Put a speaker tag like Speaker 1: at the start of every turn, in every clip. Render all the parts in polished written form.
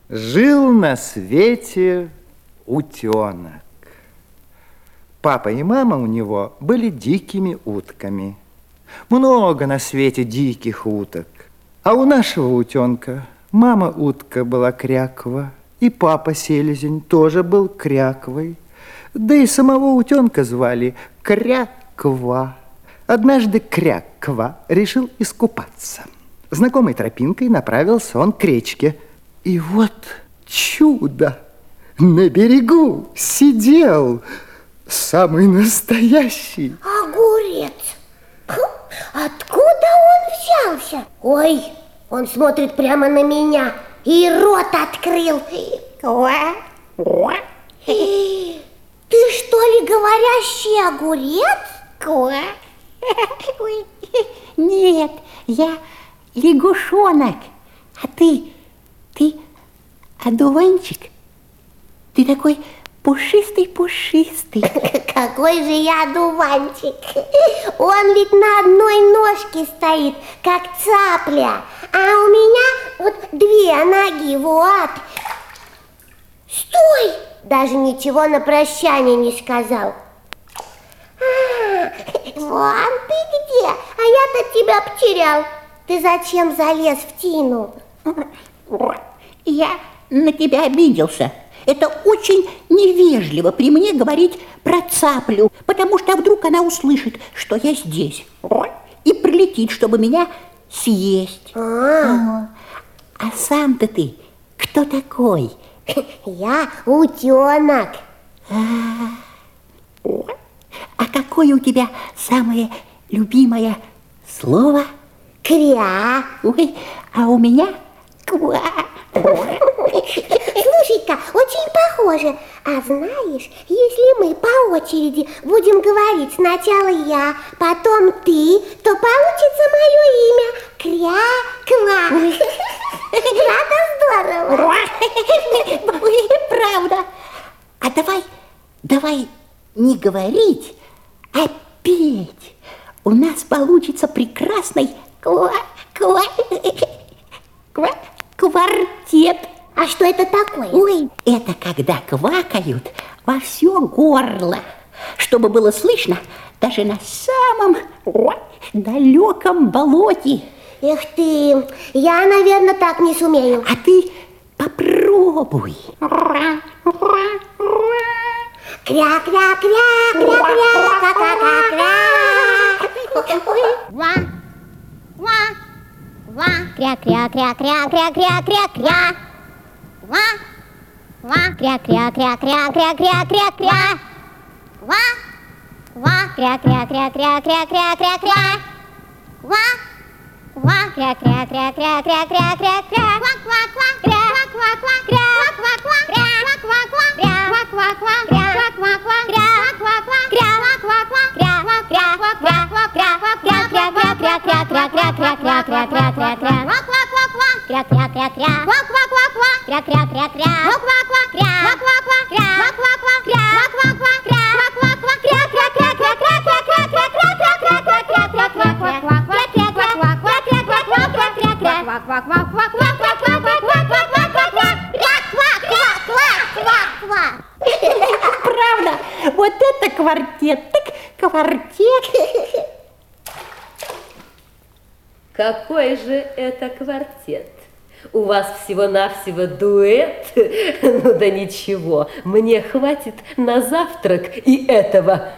Speaker 1: Жил на свете утенок. Папа и мама у него были дикими утками. Много на свете диких уток. А у нашего утенка мама утка была кряква, и папа селезень тоже был кряквой. Да и самого утенка звали Кряква. Однажды Кряква решил искупаться. Знакомой тропинкой направился он к речке. И вот чудо! На берегу сидел самый настоящий
Speaker 2: огурец. Откуда он взялся? Ой, он смотрит прямо на меня и рот открыл. Ты что ли говорящий огурец?
Speaker 3: Нет, я лягушонок. А ты одуванчик. Ты такой пушистый-пушистый.
Speaker 2: Какой же я одуванчик. Он ведь на одной ножке стоит, как цапля. А у меня вот две ноги, вот. Стой! Даже ничего на прощание не сказал. Вон ты где, а я-то тебя потерял. Ты зачем залез в тину?
Speaker 3: Я на тебя обиделся. Это очень невежливо при мне говорить про цаплю, потому что вдруг она услышит, что я здесь, и прилетит, чтобы меня съесть. А сам-то ты кто такой?
Speaker 2: Я утенок.
Speaker 3: А какое у тебя самое любимое слово?
Speaker 2: Кря.
Speaker 3: Ой, а у меня ква.
Speaker 2: Слушай-ка, очень похоже. А знаешь, если мы по очереди будем говорить сначала я, потом ты, то получится мое имя Кря-Ква. Правда здорово?
Speaker 3: Правда. А давай не говорить, а петь. У нас получится прекрасный квартет.
Speaker 2: А что это такое?
Speaker 3: Ой, это когда квакают во все горло, чтобы было слышно даже на самом далеком болоте.
Speaker 2: Эх ты, я, наверное, так не сумею.
Speaker 3: А ты попробуй.
Speaker 2: Кря-кря-кря, кря-кря, ка-ка-ка-кря. Кря-кря-кря-кря-кря-кря-кря. Кря-кря-кря-кря-кря-кря-кря-кря. Кря-кря-кря-кря-кря-кря-кря-кря.
Speaker 3: Правда, вот это квартет, так квартет.
Speaker 4: Какой же это квартет? У вас всего-навсего дуэт? Ну да ничего, мне хватит на завтрак и этого.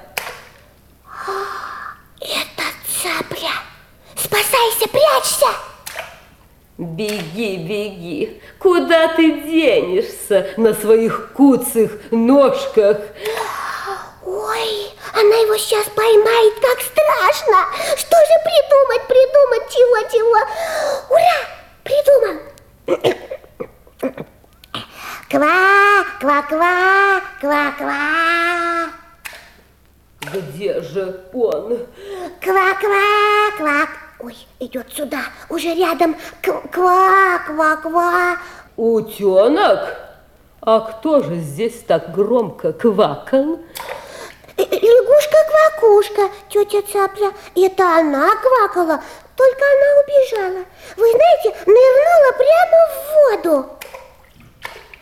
Speaker 2: Это цапля. Спасайся, прячься.
Speaker 4: Беги, беги. Куда ты денешься на своих куцых ножках?
Speaker 2: Ой, она его сейчас поймает, как страшно. Что же придумать, чего? Ура, придумал. Ква, ква-ква, ква-ква.
Speaker 4: Где же он?
Speaker 2: Ква-ква-ква. Ой, идет сюда, уже рядом. Ква-ква-ква.
Speaker 4: Утенок? А кто же здесь так громко квакал?
Speaker 2: Лягушка-квакушка, тетя Цапля. Это она квакала, только она убежала. Вы знаете, нырнула прямо в воду.